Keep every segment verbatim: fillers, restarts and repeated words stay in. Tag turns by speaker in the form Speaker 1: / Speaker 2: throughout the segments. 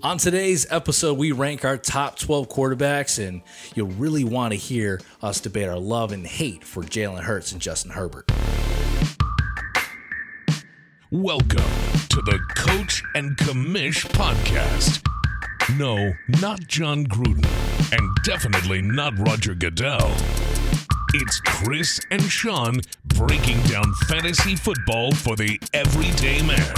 Speaker 1: On today's episode, we rank our top twelve quarterbacks, and you'll really want to hear us debate our love and hate for Jalen Hurts and Justin Herbert.
Speaker 2: Welcome to the Coach and Commish podcast. No, not John Gruden, and definitely not Roger Goodell. It's Chris and Sean breaking down fantasy football for the everyday man.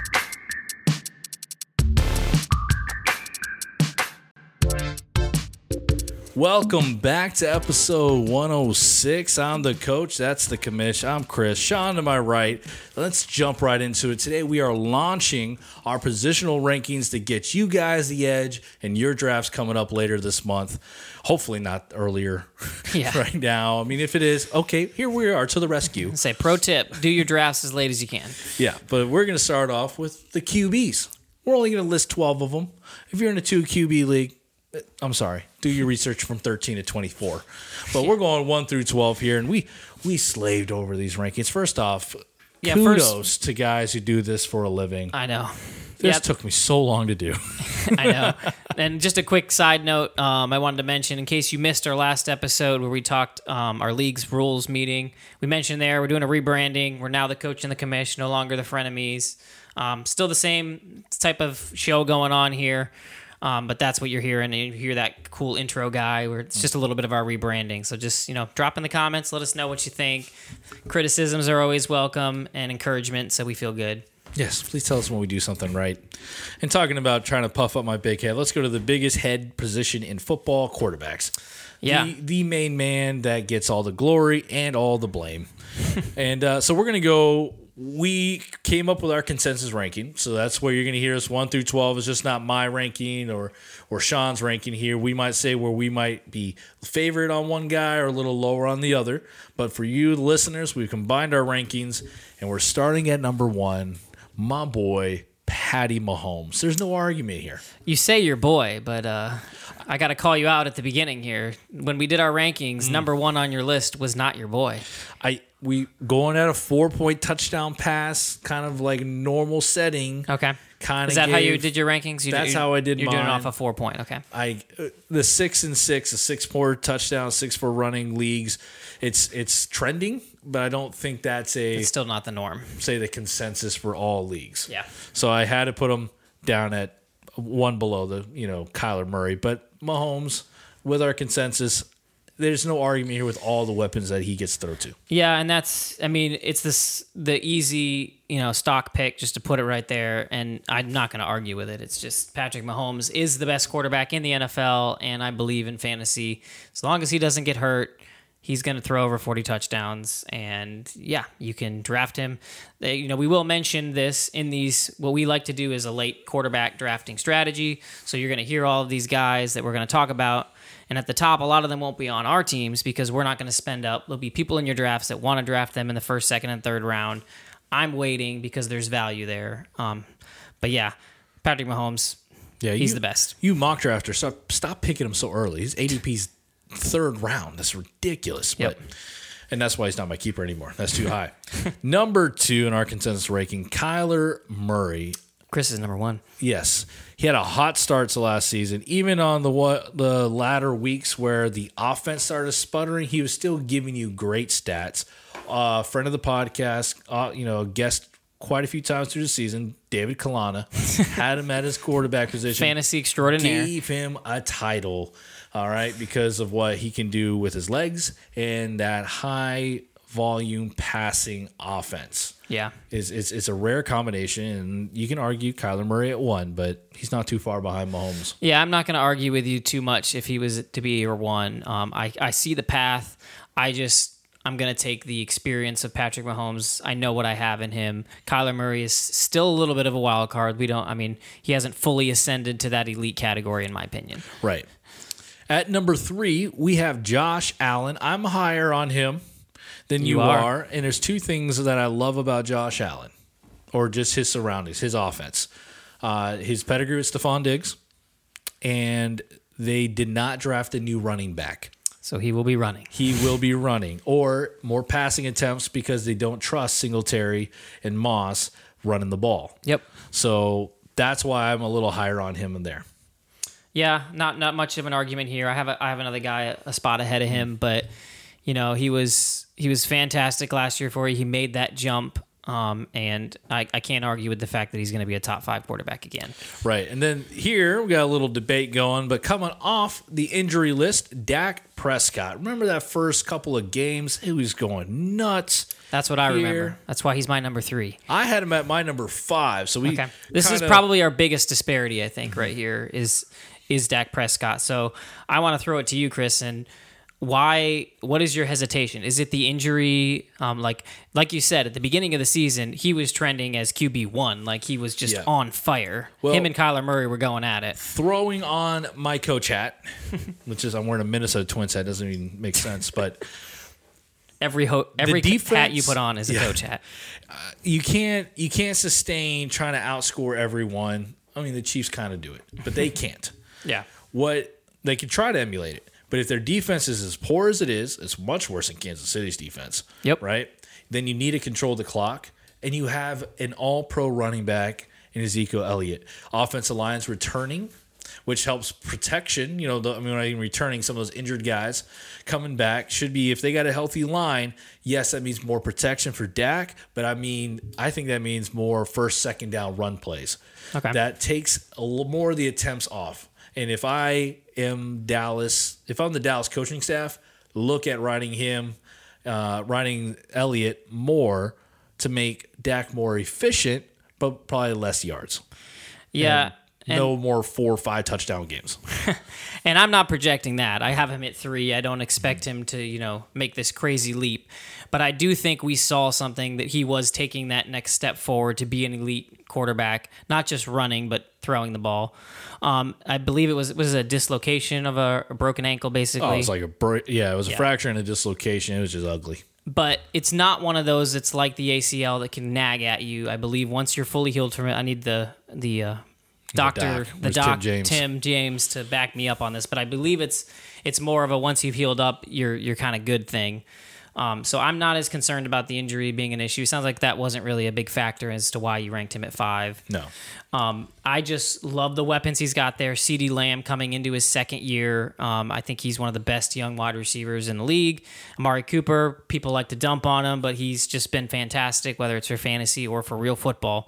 Speaker 1: Welcome back to episode one oh six. I'm the coach. That's the commish. I'm Chris. Sean to my right. Let's jump right into it. Today we are launching our positional rankings to get you guys the edge and your drafts coming up later this month. Hopefully not earlier
Speaker 3: Yeah.
Speaker 1: right now. I mean, if it is, okay, here we are to the rescue.
Speaker 3: Say, pro tip, do your drafts as late as you can.
Speaker 1: Yeah, but we're going to start off with the Q Bs. We're only going to list twelve of them. If you're in a two Q B league, I'm sorry, do your research from thirteen to twenty-four. But we're going one through twelve here, and we we slaved over these rankings. First off,
Speaker 3: Yeah,
Speaker 1: kudos
Speaker 3: first-
Speaker 1: to guys who do this for a living.
Speaker 3: I know.
Speaker 1: This
Speaker 3: Yep.
Speaker 1: took me so long to do.
Speaker 3: I know. And just a quick side note, um, I wanted to mention, in case you missed our last episode where we talked um, our league's rules meeting, we mentioned there we're doing a rebranding. We're now the coach and the commish, no longer the frenemies. Um, still the same type of show going on here. Um, but that's what you're hearing, and you hear that cool intro guy where it's just a little bit of our rebranding. So just, you know, drop in the comments, let us know what you think. Criticisms are always welcome and encouragement, so we feel good.
Speaker 1: Yes, please tell us when we do something right. And talking about trying to puff up my big head, let's go to the biggest head position in football, quarterbacks.
Speaker 3: Yeah.
Speaker 1: The, the main man that gets all the glory and all the blame. and uh, so we're going to go, we came up with our consensus ranking. So that's where you're going to hear us one through twelve. It's just not my ranking or, or Sean's ranking here. We might say where we might be favorite on one guy or a little lower on the other. But for you, the listeners, we've combined our rankings, and we're starting at number one. My boy, Patty Mahomes. There's no argument here.
Speaker 3: You say your boy, but uh, I got to call you out at the beginning here. When we did our rankings,
Speaker 1: Mm.
Speaker 3: number one on your list was not your boy.
Speaker 1: I we going at a four point touchdown pass, kind of like normal setting.
Speaker 3: Okay.
Speaker 1: Kind of.
Speaker 3: Is that how you did your rankings? You,
Speaker 1: That's
Speaker 3: you,
Speaker 1: how I did
Speaker 3: You're doing it
Speaker 1: mine.
Speaker 3: off a four point. Okay.
Speaker 1: I uh, the six and six, a six four touchdown, six four running leagues. It's it's trending, but I don't think that's a
Speaker 3: It's still not the norm.
Speaker 1: say the consensus for all leagues.
Speaker 3: Yeah.
Speaker 1: So I had to put him down at one below the, you know, Kyler Murray. But Mahomes, with our consensus, there's no argument here with all the weapons that he gets thrown to.
Speaker 3: Yeah, and that's, I mean, it's this the easy, you know, stock pick just to put it right there, and I'm not going to argue with it. It's just Patrick Mahomes is the best quarterback in the N F L, and I believe in fantasy. As long as he doesn't get hurt, he's going to throw over forty touchdowns, and yeah, you can draft him. They, you know, we will mention this in these. What we like to do is a late quarterback drafting strategy. So you're going to hear all of these guys that we're going to talk about, and at the top, a lot of them won't be on our teams because we're not going to spend up. There'll be people in your drafts that want to draft them in the first, second, and third round. I'm waiting because there's value there. Um, but yeah, Patrick Mahomes,
Speaker 1: Yeah,
Speaker 3: he's
Speaker 1: you,
Speaker 3: the best.
Speaker 1: You mock drafter, stop stop picking him so early. His A D P's third round. That's ridiculous.
Speaker 3: Yep.
Speaker 1: But and that's why he's not my keeper anymore. That's too high. Number two in our consensus ranking, Kyler Murray.
Speaker 3: Chris is number one.
Speaker 1: Yes, he had a hot start to last season. Even on the what the latter weeks where the offense started sputtering, he was still giving you great stats. Uh, friend of the podcast, uh, you know, guest quite a few times through the season, David Kalana, had him at his quarterback position.
Speaker 3: Fantasy extraordinaire.
Speaker 1: Gave him a title, all right, because of what he can do with his legs and that high volume passing offense.
Speaker 3: Yeah.
Speaker 1: It's, it's, it's a rare combination, and you can argue Kyler Murray at one, but he's not too far behind Mahomes.
Speaker 3: Yeah, I'm not going to argue with you too much if he was to be your one. Um, I, I see the path. I just, I'm going to take the experience of Patrick Mahomes. I know what I have in him. Kyler Murray is still a little bit of a wild card. We don't, I mean, he hasn't fully ascended to that elite category, in my opinion.
Speaker 1: Right. At number three, we have Josh Allen. I'm higher on him than you,
Speaker 3: You
Speaker 1: are.
Speaker 3: are.
Speaker 1: And there's two things that I love about Josh Allen, or just his surroundings, his offense. Uh, his pedigree with Stephon Diggs, and they did not draft a new running back.
Speaker 3: So he will be running.
Speaker 1: He will be running, or more passing attempts because they don't trust Singletary and Moss running the ball.
Speaker 3: Yep.
Speaker 1: So that's why I'm a little higher on him in there.
Speaker 3: Yeah, not not much of an argument here. I have a, I have another guy a spot ahead of him, but you know he was he was fantastic last year for you. He made that jump, um, and I, I can't argue with the fact that he's going to be a top five quarterback again.
Speaker 1: Right, and then here we got a little debate going, but coming off the injury list, Dak Prescott. Remember that first couple of games? He was going nuts.
Speaker 3: That's what I
Speaker 1: here.
Speaker 3: remember. That's why he's my number three.
Speaker 1: I had him at my number five. So we
Speaker 3: okay. This
Speaker 1: kinda,
Speaker 3: is probably our biggest disparity, I think, right here is is Dak Prescott. So I want to throw it to you, Chris, and why? What is your hesitation? Is it the injury? Um, like like you said at the beginning of the season, he was trending as Q B one, like he was just
Speaker 1: yeah.
Speaker 3: on fire.
Speaker 1: Well,
Speaker 3: Him and Kyler Murray were going at it.
Speaker 1: Throwing on my coach hat, which is I'm wearing a Minnesota Twins hat, doesn't even make sense, but.
Speaker 3: Every ho- every
Speaker 1: defense,
Speaker 3: hat you put on is a yeah. coach hat.
Speaker 1: Uh, you can't you can't sustain trying to outscore everyone. I mean, the Chiefs kind of do it, but they can't.
Speaker 3: yeah.
Speaker 1: What they can try to emulate it, but if their defense is as poor as it is, it's much worse than Kansas City's defense.
Speaker 3: Yep.
Speaker 1: Right. Then you need to control the clock, and you have an All-Pro running back in Ezekiel Elliott. Offensive line's returning, which helps protection. You know, the, I mean, when I'm returning some of those injured guys coming back should be, if they got a healthy line, yes, that means more protection for Dak, but I mean, I think that means more first, second down run plays.
Speaker 3: Okay.
Speaker 1: That takes a little more of the attempts off. And if I am Dallas, if I'm the Dallas coaching staff, look at riding him, uh, riding Elliott more to make Dak more efficient, but probably less yards.
Speaker 3: Yeah.
Speaker 1: And no more four or five touchdown games.
Speaker 3: And I'm not projecting that. I have him at three. I don't expect him to, you know, make this crazy leap. But I do think we saw something that he was taking that next step forward to be an elite quarterback, not just running, but throwing the ball. Um, I believe it was it was a dislocation of a, a broken ankle, basically.
Speaker 1: Oh, it was like a br- yeah, it was a
Speaker 3: yeah.
Speaker 1: fracture and a dislocation. It was just ugly.
Speaker 3: But it's not one of those that's like the A C L that can nag at you. I believe once you're fully healed from it, I need the the uh, doctor,
Speaker 1: the,
Speaker 3: the doc,
Speaker 1: Tim James.
Speaker 3: Tim James, to back me up on this. But I believe it's it's more of a once you've healed up, you're you're kind of good thing. Um, so I'm not as concerned about the injury being an issue. It sounds like that wasn't really a big factor as to why you ranked him at five.
Speaker 1: No.
Speaker 3: Um, I just love the weapons he's got there. CeeDee Lamb coming into his second year. Um, I think he's one of the best young wide receivers in the league. Amari Cooper, people like to dump on him, but he's just been fantastic, whether it's for fantasy or for real football.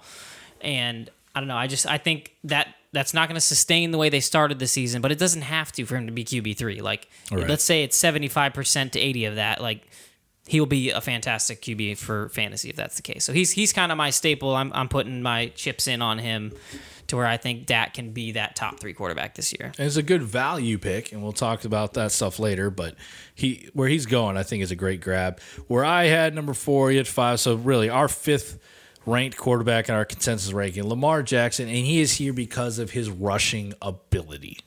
Speaker 3: And I don't know. I just I think that that's not going to sustain the way they started the season, but it doesn't have to for him to be Q B three. Like, right. Let's say it's seventy-five percent to eighty of that. Like, he'll be a fantastic Q B for fantasy if that's the case. So he's he's kind of my staple. I'm I'm putting my chips in on him to where I think Dak can be that top three quarterback this year.
Speaker 1: And it's a good value pick, and we'll talk about that stuff later. But he where he's going, I think, is a great grab. Where I had number four, he had five. So really, our fifth ranked quarterback in our consensus ranking, Lamar Jackson, and he is here because of his rushing ability.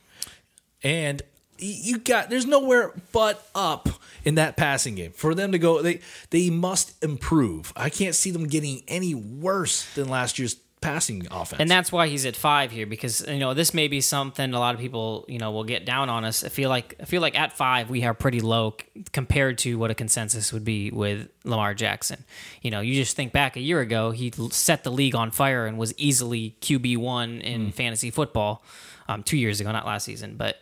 Speaker 1: And you got there's nowhere but up in that passing game for them to go. They they must improve. I can't see them getting any worse than last year's passing offense.
Speaker 3: And that's why he's at five here, because you know this may be something a lot of people you know will get down on us. I feel like I feel like at five we are pretty low compared to what a consensus would be with Lamar Jackson. You know, you just think back a year ago, he set the league on fire and was easily Q B one in mm. fantasy football. Um, two years ago, not last season, but.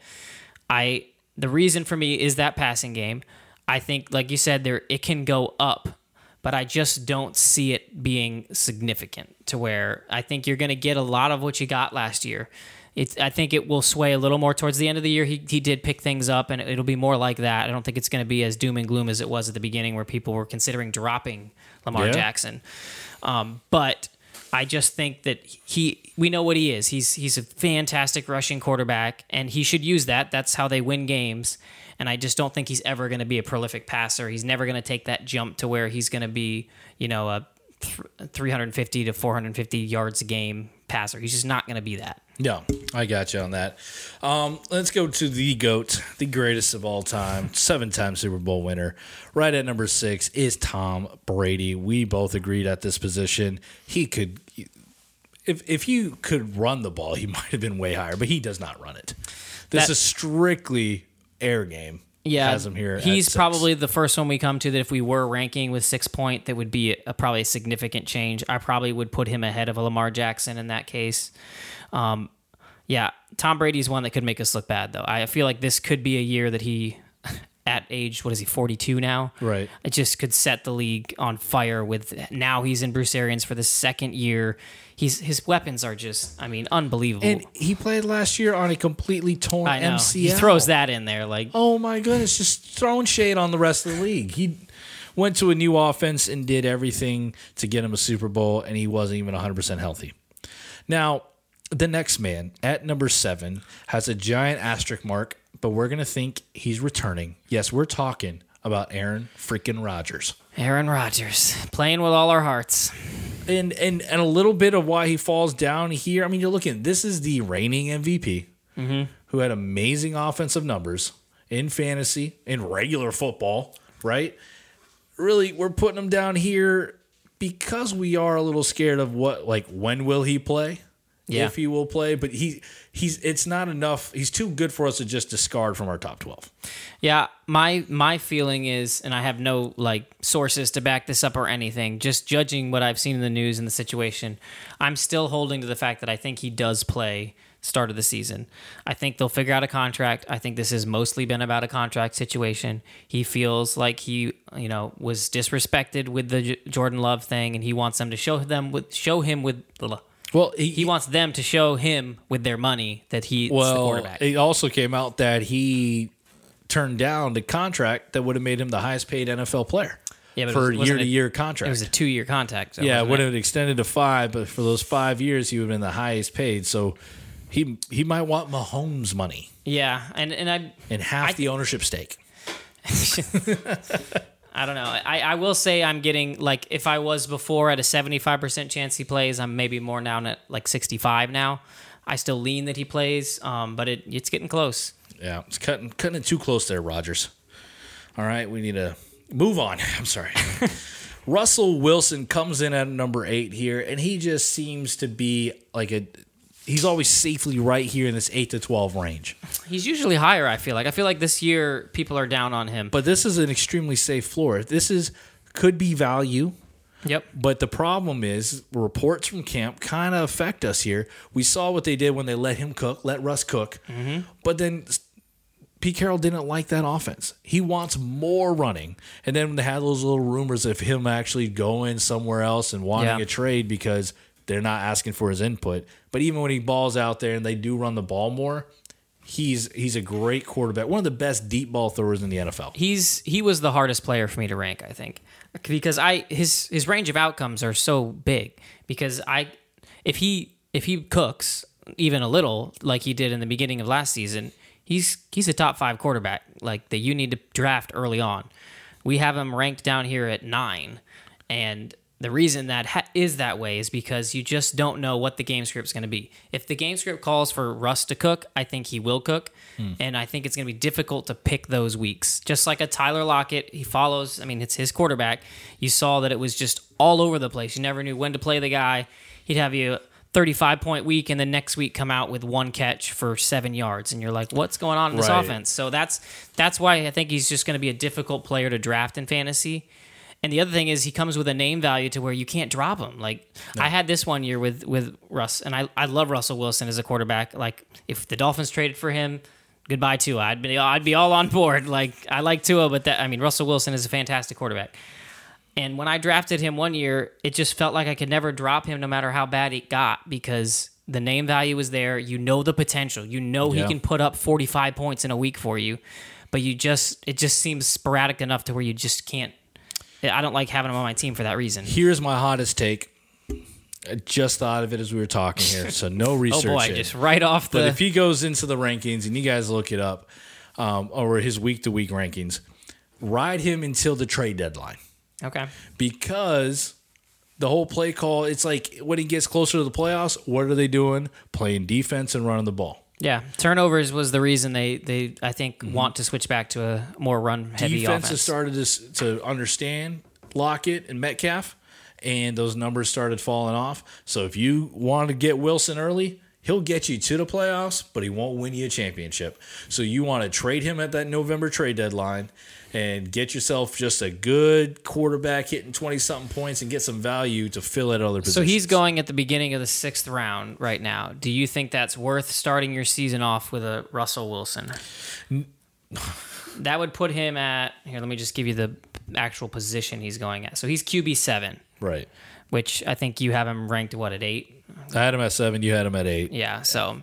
Speaker 3: I the reason for me is that passing game. I think, like you said, there it can go up, but I just don't see it being significant to where I think you're going to get a lot of what you got last year. It's, I think it will sway a little more towards the end of the year. He he did pick things up, and it'll be more like that. I don't think it's going to be as doom and gloom as it was at the beginning, where people were considering dropping Lamar yeah. Jackson. Um, but I just think that he, we know what he is. He's he's a fantastic rushing quarterback, and he should use that. That's how they win games. And I just don't think he's ever going to be a prolific passer. He's never going to take that jump to where he's going to be, you know, a three hundred fifty to four hundred fifty yards a game passer. He's just not going to be that.
Speaker 1: No, I got you on that. Um, let's go to the GOAT, the greatest of all time, seven-time Super Bowl winner. Right at number six is Tom Brady. We both agreed at this position. He could, if if you could run the ball, he might have been way higher, but he does not run it. This
Speaker 3: that,
Speaker 1: is strictly air game.
Speaker 3: Yeah,
Speaker 1: has him here.
Speaker 3: He's
Speaker 1: at six.
Speaker 3: probably the first one we come to that if we were ranking with six point, that would be a, probably a significant change. I probably would put him ahead of a Lamar Jackson in that case. Um, yeah, Tom Brady's one that could make us look bad, though. I feel like this could be a year that he, at age, what is he, forty-two now?
Speaker 1: Right.
Speaker 3: It just could set the league on fire with, now he's in Bruce Arians for the second year. He's His weapons are just, I mean, unbelievable.
Speaker 1: And he played last year on a completely torn
Speaker 3: I know.
Speaker 1: M C L.
Speaker 3: He throws that in there. like.
Speaker 1: Oh, my goodness. Just throwing shade on the rest of the league. He went to a new offense and did everything to get him a Super Bowl, and he wasn't even one hundred percent healthy. Now, the next man at number seven has a giant asterisk mark, but we're going to think he's returning. Yes, we're talking about Aaron freaking Rodgers.
Speaker 3: Aaron Rodgers, playing with all our hearts.
Speaker 1: And, and and a little bit of why he falls down here. I mean, you're looking, this is the reigning M V P
Speaker 3: mm-hmm.
Speaker 1: who had amazing offensive numbers in fantasy, in regular football, right? Really, we're putting him down here because we are a little scared of what, like, when will he play?
Speaker 3: Yeah.
Speaker 1: If he will play, but he he's it's not enough. He's too good for us to just discard from our top twelve.
Speaker 3: Yeah, my my feeling is, and I have no like sources to back this up or anything, just judging what I've seen in the news and the situation, I'm still holding to the fact that I think he does play start of the season. I think they'll figure out a contract. I think this has mostly been about a contract situation. He feels like he, you know, was disrespected with the J- Jordan Love thing, and he wants them to show them with show him with the.
Speaker 1: Well, he,
Speaker 3: he wants them to show him with their money that he's
Speaker 1: well,
Speaker 3: the quarterback.
Speaker 1: It also came out that he turned down the contract that would have made him the highest paid N F L player
Speaker 3: yeah, but
Speaker 1: for
Speaker 3: it
Speaker 1: a
Speaker 3: was,
Speaker 1: year-to-year contract.
Speaker 3: It was a two-year contract. So
Speaker 1: yeah, it would
Speaker 3: it?
Speaker 1: have extended to five, but for those five years, he would have been the highest paid. So he he might want Mahomes' money
Speaker 3: Yeah, and, and I...
Speaker 1: and half
Speaker 3: I,
Speaker 1: the ownership stake.
Speaker 3: I don't know. I, I will say I'm getting, like, if I was before at a seventy-five percent chance he plays, I'm maybe more down at, like, sixty-five now. I still lean that he plays, um, but it it's getting close.
Speaker 1: Yeah, it's cutting, cutting it too close there, Rodgers. All right, we need to move on. I'm sorry. Russell Wilson comes in at number eight here, and he just seems to be like a... He's always safely right here in this eight to twelve range.
Speaker 3: He's usually higher, I feel like. I feel like this year people are down on him.
Speaker 1: But this is an extremely safe floor. This is could be value.
Speaker 3: Yep.
Speaker 1: But the problem is reports from camp kind of affect us here. We saw what they did when they let him cook, let Russ cook.
Speaker 3: Mm-hmm.
Speaker 1: But then Pete Carroll didn't like that offense. He wants more running. And then when they had those little rumors of him actually going somewhere else and wanting
Speaker 3: Yeah.
Speaker 1: a trade because they're not asking for his input. But even when he balls out there and they do run the ball more, he's he's a great quarterback. One of the best deep ball throwers in the N F L.
Speaker 3: He's he was the hardest player for me to rank, I think, because I his his range of outcomes are so big. Because I if he if he cooks even a little like he did in the beginning of last season, he's he's a top five quarterback like that you need to draft early on. We have him ranked down here at nine, and the reason that ha- is that way is because you just don't know what the game script's going to be. If the game script calls for Russ to cook, I think he will cook, hmm. and I think it's going to be difficult to pick those weeks. Just like a Tyler Lockett, he follows, I mean, it's his quarterback. You saw that it was just all over the place. You never knew when to play the guy. He'd have you a thirty-five point week, and the next week come out with one catch for seven yards, and you're like, what's going on in this
Speaker 1: right.
Speaker 3: offense? So that's that's why I think he's just going to be a difficult player to draft in fantasy. And the other thing is he comes with a name value to where you can't drop him. Like no. I had this one year with, with Russ, and I, I love Russell Wilson as a quarterback. Like if the Dolphins traded for him, goodbye Tua. I'd be I'd be all on board. Like I like Tua, but that I mean Russell Wilson is a fantastic quarterback. And when I drafted him one year, it just felt like I could never drop him no matter how bad it got because the name value is there. You know the potential. You know
Speaker 1: yeah.
Speaker 3: he can put up forty-five points in a week for you, but you just it just seems sporadic enough to where you just can't. I don't like having him on my team for that reason.
Speaker 1: Here's my hottest take. I just thought of it as we were talking here, so no research.
Speaker 3: Oh boy,
Speaker 1: in.
Speaker 3: just right off the...
Speaker 1: But if he goes into the rankings, and you guys look it up, um, or his week-to-week rankings, ride him until the trade deadline.
Speaker 3: Okay.
Speaker 1: Because the whole play call, it's like when he gets closer to the playoffs, what are they doing? Playing defense and running the ball.
Speaker 3: Yeah, turnovers was the reason they, they I think, mm-hmm. want to switch back to a more run-heavy offense.
Speaker 1: Defense has started to, to understand Lockett and Metcalf, and those numbers started falling off. So if you want to get Wilson early, He'll get you to the playoffs, but he won't win you a championship. So you want to trade him at that November trade deadline and get yourself just a good quarterback hitting twenty-something points and get some value to fill at other positions.
Speaker 3: So he's going at the beginning of the sixth round right now. Do you think that's worth starting your season off with a Russell Wilson? That would put him at, here, let me just give you the actual position he's going at. So he's Q B seven.
Speaker 1: Right.
Speaker 3: Which I think you have him ranked, what, at eight?
Speaker 1: I had him at seven. You had him at eight.
Speaker 3: Yeah, so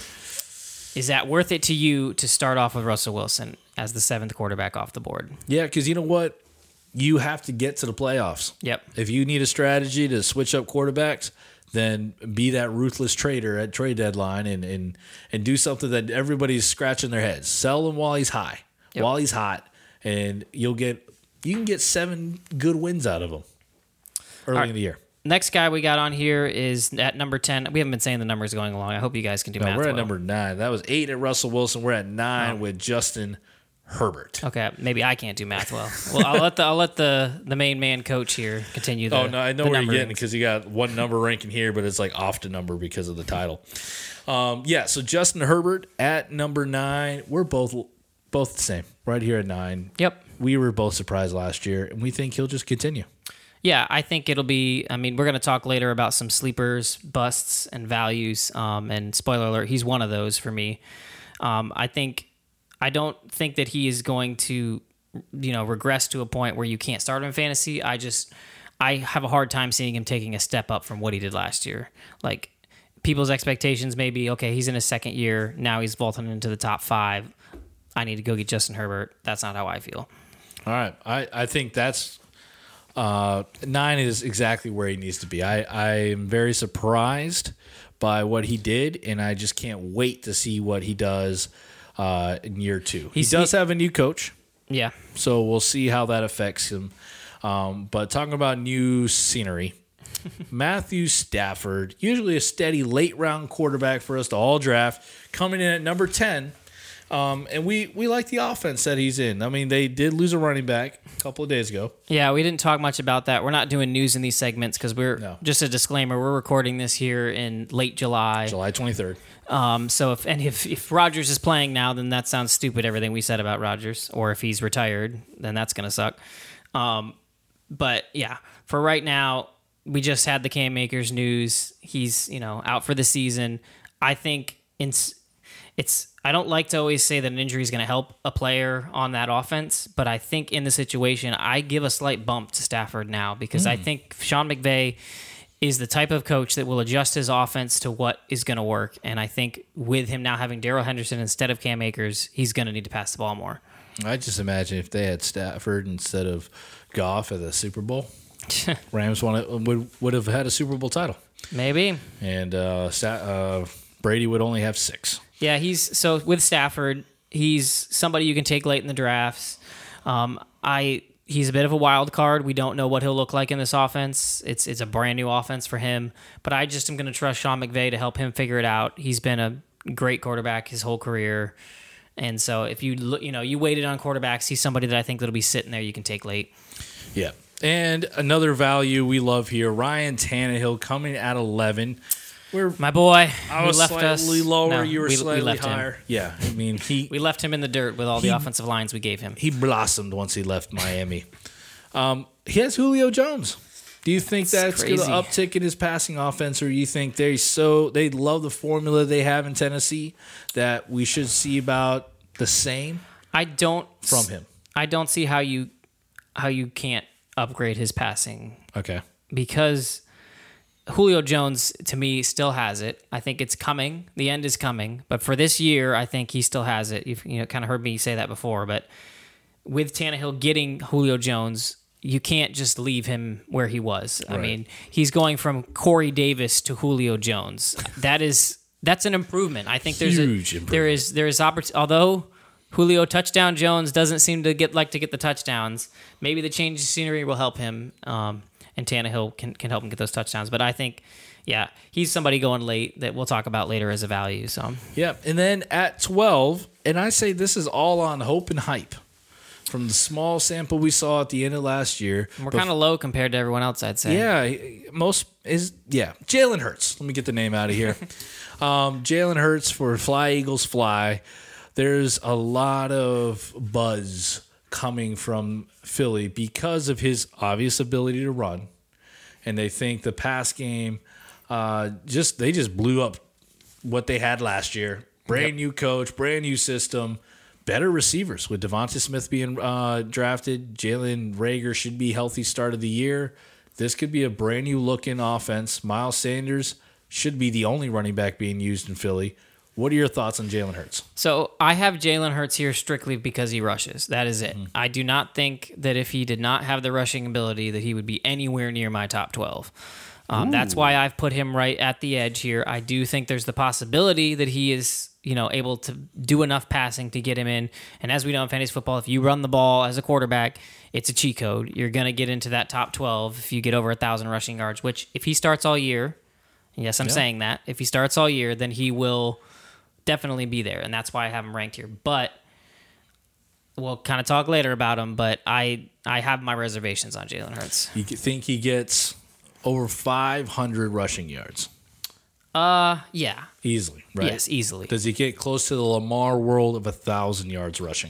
Speaker 3: is that worth it to you to start off with Russell Wilson as the seventh quarterback off the board?
Speaker 1: Yeah, because you know what? You have to get to the playoffs.
Speaker 3: Yep.
Speaker 1: If you need a strategy to switch up quarterbacks, then be that ruthless trader at trade deadline and and, and do something that everybody's scratching their heads. Sell him while he's high, yep. while he's hot, and you'll get you can get seven good wins out of him early right. in the year.
Speaker 3: Next guy we got on here is at number ten. We haven't been saying the numbers going along. I hope you guys can do
Speaker 1: no,
Speaker 3: math.
Speaker 1: We're at
Speaker 3: well.
Speaker 1: number nine. That was eight at Russell Wilson. We're at nine
Speaker 3: oh.
Speaker 1: with Justin Herbert.
Speaker 3: Okay, maybe I can't do math well. Well, I'll let the I'll let the, the main man coach here continue. The,
Speaker 1: oh no, I know where you're getting
Speaker 3: because
Speaker 1: because you got one number ranking here, but it's like off the number because of the title. Um, yeah, so Justin Herbert at number nine. We're both both the same, right here at nine.
Speaker 3: Yep,
Speaker 1: we were both surprised last year, and we think he'll just continue.
Speaker 3: Yeah, I think it'll be, I mean, we're going to talk later about some sleepers, busts, and values. Um, and spoiler alert, he's one of those for me. Um, I think, I don't think that he is going to, you know, regress to a point where you can't start him in fantasy. I just, I have a hard time seeing him taking a step up from what he did last year. Like, people's expectations may be, okay, he's in his second year. Now he's vaulting into the top five. I need to go get Justin Herbert. That's not how I feel.
Speaker 1: All right. I, I think that's, Uh, nine is exactly where he needs to be. I, I am very surprised by what he did, and I just can't wait to see what he does uh, in year two. He's, he does he, have a new coach.
Speaker 3: Yeah.
Speaker 1: So we'll see how that affects him. Um, but talking about new scenery, Matthew Stafford, usually a steady late-round quarterback for us to all draft, coming in at number ten. Um, and we, we like the offense that he's in. I mean, they did lose a running back a couple of days ago.
Speaker 3: Yeah, we didn't talk much about that. We're not doing news in these segments because we're, no. just a disclaimer, we're recording this here in late July.
Speaker 1: July twenty-third.
Speaker 3: Um, so if and if, if Rodgers is playing now, then that sounds stupid, everything we said about Rodgers. Or if he's retired, then that's going to suck. Um, but, yeah, for right now, we just had the Cam Akers news. He's, you know, out for the season. I think in, it's... I don't like to always say that an injury is going to help a player on that offense, but I think in the situation, I give a slight bump to Stafford now because mm. I think Sean McVay is the type of coach that will adjust his offense to what is going to work. And I think with him now having Darrell Henderson instead of Cam Akers, he's going to need to pass the ball more.
Speaker 1: I just imagine if they had Stafford instead of Goff at the Super Bowl, Rams wanted, would would have had a Super Bowl title.
Speaker 3: Maybe.
Speaker 1: And uh, uh, Brady would only have six.
Speaker 3: Yeah, he's so with Stafford, he's somebody you can take late in the drafts. Um, I he's a bit of a wild card. We don't know what he'll look like in this offense. It's it's a brand new offense for him, but I just am going to trust Sean McVay to help him figure it out. He's been a great quarterback his whole career, and so if you look, you know, you waited on quarterbacks, he's somebody that I think that'll be sitting there you can take late.
Speaker 1: Yeah, and another value we love here, Ryan Tannehill coming at eleven.
Speaker 3: We're, My boy,
Speaker 1: I was
Speaker 3: left
Speaker 1: slightly
Speaker 3: us.
Speaker 1: lower.
Speaker 3: No,
Speaker 1: you were
Speaker 3: we,
Speaker 1: slightly
Speaker 3: we left
Speaker 1: higher.
Speaker 3: Him.
Speaker 1: Yeah, I mean he.
Speaker 3: we left him in the dirt with all
Speaker 1: he,
Speaker 3: the offensive lines we gave him.
Speaker 1: He blossomed once he left Miami. um, he has Julio Jones. Do you think
Speaker 3: it's
Speaker 1: that's going to
Speaker 3: crazy.
Speaker 1: uptick in his passing offense, or do you think they so they love the formula they have in Tennessee that we should see about the same?
Speaker 3: I don't
Speaker 1: from him.
Speaker 3: I don't see how you how you can't upgrade his passing.
Speaker 1: Okay,
Speaker 3: because Julio Jones, to me, still has it. I think it's coming. The end is coming. But for this year, I think he still has it. You've you know, kind of heard me say that before. But with Tannehill getting Julio Jones, you can't just leave him where he was. Right. I mean, he's going from Corey Davis to Julio Jones. That is that's an improvement. I think there's
Speaker 1: Huge
Speaker 3: a
Speaker 1: improvement.
Speaker 3: there is there is opportunity. Although Julio touchdown Jones doesn't seem to get like to get the touchdowns, maybe the change of scenery will help him. Um, And Tannehill can, can help him get those touchdowns. But I think, yeah, he's somebody going late that we'll talk about later as a value. So
Speaker 1: yeah, and then at twelve, and I say this is all on hope and hype. from the small sample we saw at the end of last year.
Speaker 3: We're kind of low compared to everyone else, I'd say.
Speaker 1: Yeah, most is yeah. Jalen Hurts. Let me get the name out of here. um, Jalen Hurts for Fly Eagles Fly. There's a lot of buzz coming from Philly because of his obvious ability to run, and they think the pass game uh, just they just blew up what they had last year. Brand yep. new coach, brand new system, better receivers with Devonta Smith being uh, drafted. Jalen Reagor should be healthy start of the year. This could be a brand new looking offense. Miles Sanders should be the only running back being used in Philly. What are your thoughts on Jalen Hurts?
Speaker 3: So I have Jalen Hurts here strictly because he rushes. That is it. Mm-hmm. I do not think that if he did not have the rushing ability that he would be anywhere near my top twelve. Um, that's why I've put him right at the edge here. I do think there's the possibility that he is, you know, able to do enough passing to get him in. And as we know in fantasy football, if you run the ball as a quarterback, it's a cheat code. You're going to get into that top twelve if you get over one thousand rushing yards, which if he starts all year, yes, I'm yeah. saying that. If he starts all year, then he will definitely be there. And that's why I have him ranked here. But we'll kind of talk later about him. But I, I have my reservations on Jalen Hurts.
Speaker 1: You think he gets over five hundred rushing yards?
Speaker 3: Uh, yeah.
Speaker 1: Easily, right?
Speaker 3: Yes, easily.
Speaker 1: Does he get close to the Lamar world of one thousand yards rushing?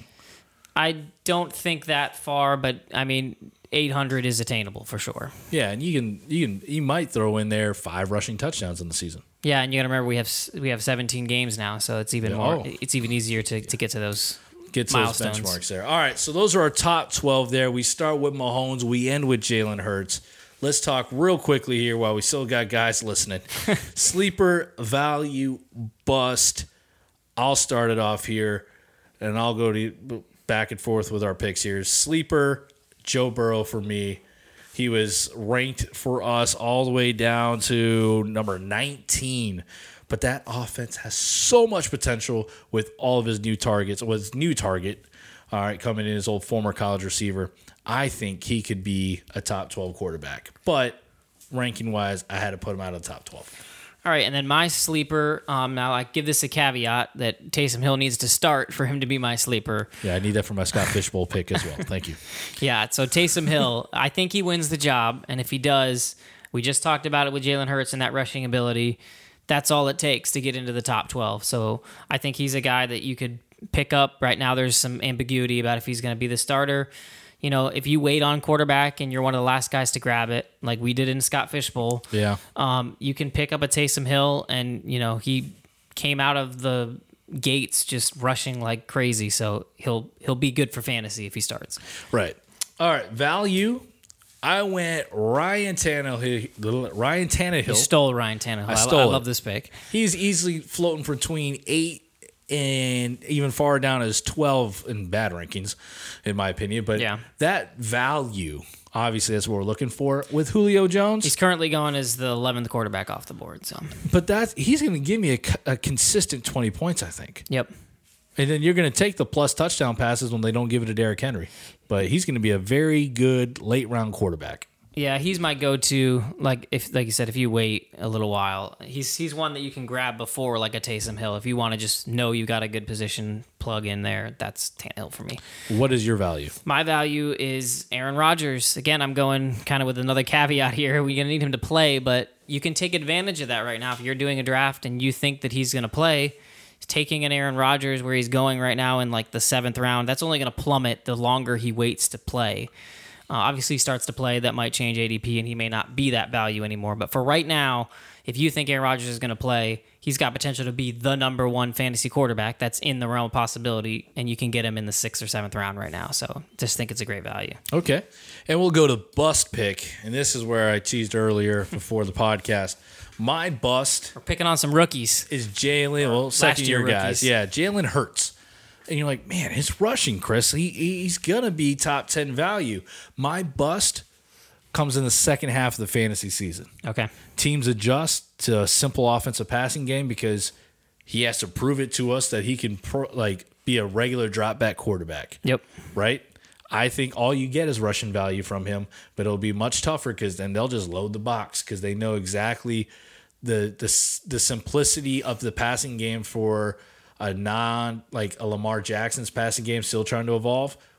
Speaker 3: I don't think that far, but, I mean, eight hundred is attainable for sure.
Speaker 1: Yeah, and you can you can you might throw in there five rushing touchdowns in the season.
Speaker 3: Yeah, and you got to remember we have we have seventeen games now, so it's even yeah, more. Oh. It's even easier to, to get to those
Speaker 1: get to
Speaker 3: milestones.
Speaker 1: Those benchmarks there. All right, so those are our top twelve there. We start with Mahomes, we end with Jalen Hurts. Let's talk real quickly here while we still got guys listening. Sleeper, value, bust. I'll start it off here, and I'll go to back and forth with our picks here. Sleeper, Joe Burrow for me. He was ranked for us all the way down to number nineteen. But that offense has so much potential with all of his new targets. With his new target, all right, coming in, his old former college receiver. I think he could be a top twelve quarterback. But ranking-wise, I had to put him out of the top twelve.
Speaker 3: All right, and then my sleeper, um, now I give this a caveat that Taysom Hill needs to start for him to be my sleeper.
Speaker 1: Yeah, I need that for my Scott Fishbowl pick as well. Thank you.
Speaker 3: Yeah, so Taysom Hill, I think he wins the job, and if he does, we just talked about it with Jalen Hurts and that rushing ability. That's all it takes to get into the top twelve. So I think he's a guy that you could pick up. Right now there's some ambiguity about if he's going to be the starter. You know, if you wait on quarterback and you're one of the last guys to grab it, like we did in Scott Fishbowl,
Speaker 1: yeah,
Speaker 3: um, you can pick up a Taysom Hill, and you know he came out of the gates just rushing like crazy, so he'll he'll be good for fantasy if he starts.
Speaker 1: Right. All right. Value. I went Ryan Tannehill. Ryan Tannehill.
Speaker 3: You stole Ryan Tannehill.
Speaker 1: I stole.
Speaker 3: I, I
Speaker 1: it.
Speaker 3: love this pick.
Speaker 1: He's easily floating between eight and even far down as twelve in bad rankings, in my opinion. But
Speaker 3: yeah.
Speaker 1: that value, obviously, that's what we're looking for with Julio Jones.
Speaker 3: He's currently going as the eleventh quarterback off the board. So,
Speaker 1: but that he's going to give me a, a consistent twenty points, I think.
Speaker 3: Yep.
Speaker 1: And then you're going to take the plus touchdown passes when they don't give it to Derrick Henry. But he's going to be a very good late round quarterback.
Speaker 3: Yeah, he's my go-to. Like if, like you said, if you wait a little while, he's he's one that you can grab before like a Taysom Hill. If you want to just know you got a good position plug in there, that's Tannehill for me.
Speaker 1: What is your value?
Speaker 3: My value is Aaron Rodgers. Again, I'm going kind of with another caveat here. We're gonna need him to play, but you can take advantage of that right now. If you're doing a draft and you think that he's gonna play, taking an Aaron Rodgers where he's going right now in like the seventh round, that's only gonna plummet the longer he waits to play. Uh, obviously, he starts to play, that might change A D P, and he may not be that value anymore. But for right now, if you think Aaron Rodgers is going to play, he's got potential to be the number one fantasy quarterback. That's in the realm of possibility, and you can get him in the sixth or seventh round right now. So just think it's a great value.
Speaker 1: Okay. And we'll go to bust pick, and this is where I teased earlier before the podcast. My bust.
Speaker 3: We're picking on some rookies.
Speaker 1: Is Jalen, well, second year guys. Yeah, Jalen Hurts. And you're like, man, his rushing, Chris, he, he's going to be top ten value. My bust comes in the second half of the fantasy season.
Speaker 3: Okay.
Speaker 1: Teams adjust to a simple offensive passing game because he has to prove it to us that he can pro, like be a regular drop back quarterback.
Speaker 3: Yep.
Speaker 1: Right? I think all you get is rushing value from him, but it'll be much tougher because then they'll just load the box because they know exactly the, the the simplicity of the passing game for a non, like a Lamar Jackson's passing game still trying to evolve.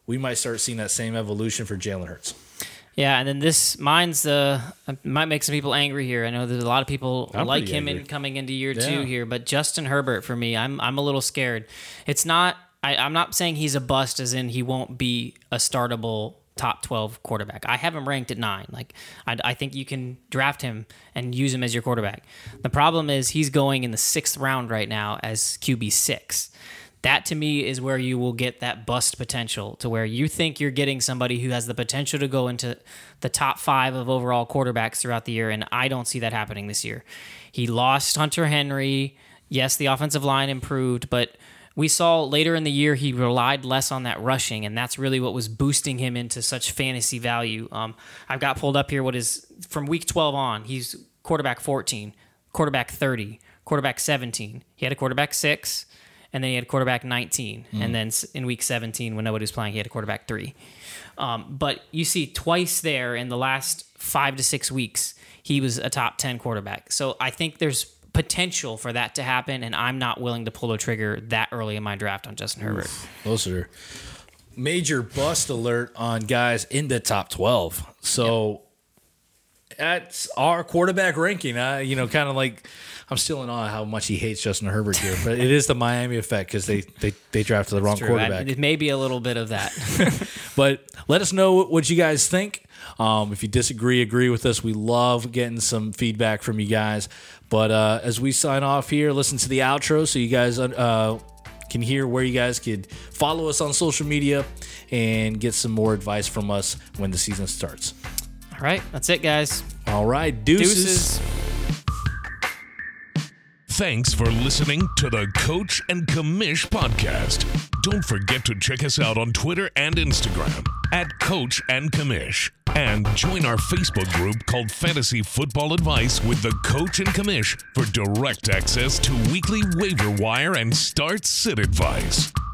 Speaker 1: we might start seeing that same evolution for Jalen Hurts.
Speaker 3: Yeah, and then this, mine's the, uh, might make some people angry here. I know there's a lot of people
Speaker 1: I'm
Speaker 3: like
Speaker 1: pretty
Speaker 3: him
Speaker 1: angry.
Speaker 3: in coming into year
Speaker 1: Yeah.
Speaker 3: two here, but Justin Herbert for me, I'm I'm a little scared. It's not, I, I'm not saying he's a bust as in he won't be a startable top twelve quarterback. I have him ranked at nine. Like, I, I think you can draft him and use him as your quarterback. The problem is he's going in the sixth round right now as Q B six. That, to me, is where you will get that bust potential, to where you think you're getting somebody who has the potential to go into the top five of overall quarterbacks throughout the year, and I don't see that happening this year. He lost Hunter Henry. Yes, the offensive line improved, but we saw later in the year he relied less on that rushing, and that's really what was boosting him into such fantasy value. Um, I've got pulled up here what is, from week twelve on, he's quarterback fourteen, quarterback thirty, quarterback seventeen. He had a quarterback six, and then he had quarterback nineteen. Mm. And then in week seventeen, when nobody was playing, he had a quarterback three. Um, but you see twice there in the last five to six weeks, he was a top ten quarterback. So I think there's potential for that to happen, and I'm not willing to pull the trigger that early in my draft on Justin Herbert.
Speaker 1: Oof, those are major bust alert on guys in the top twelve. So yep. That's our quarterback ranking. Uh, you know, kind of like, I'm still in awe how much he hates Justin Herbert here, but it is the Miami effect because they, they, they drafted the wrong quarterback.
Speaker 3: I, it may be a little bit of that.
Speaker 1: But let us know what you guys think. Um, if you disagree, agree with us. We love getting some feedback from you guys. But uh, as we sign off here, listen to the outro so you guys uh, can hear where you guys could follow us on social media and get some more advice from us when the season starts.
Speaker 3: All right, that's it, guys.
Speaker 1: All right, deuces.
Speaker 3: Deuces.
Speaker 2: Thanks for listening to the Coach and Commish podcast. Don't forget to check us out on Twitter and Instagram at Coach and Commish. And join our Facebook group called Fantasy Football Advice with the Coach and Commish for direct access to weekly waiver wire and start sit advice.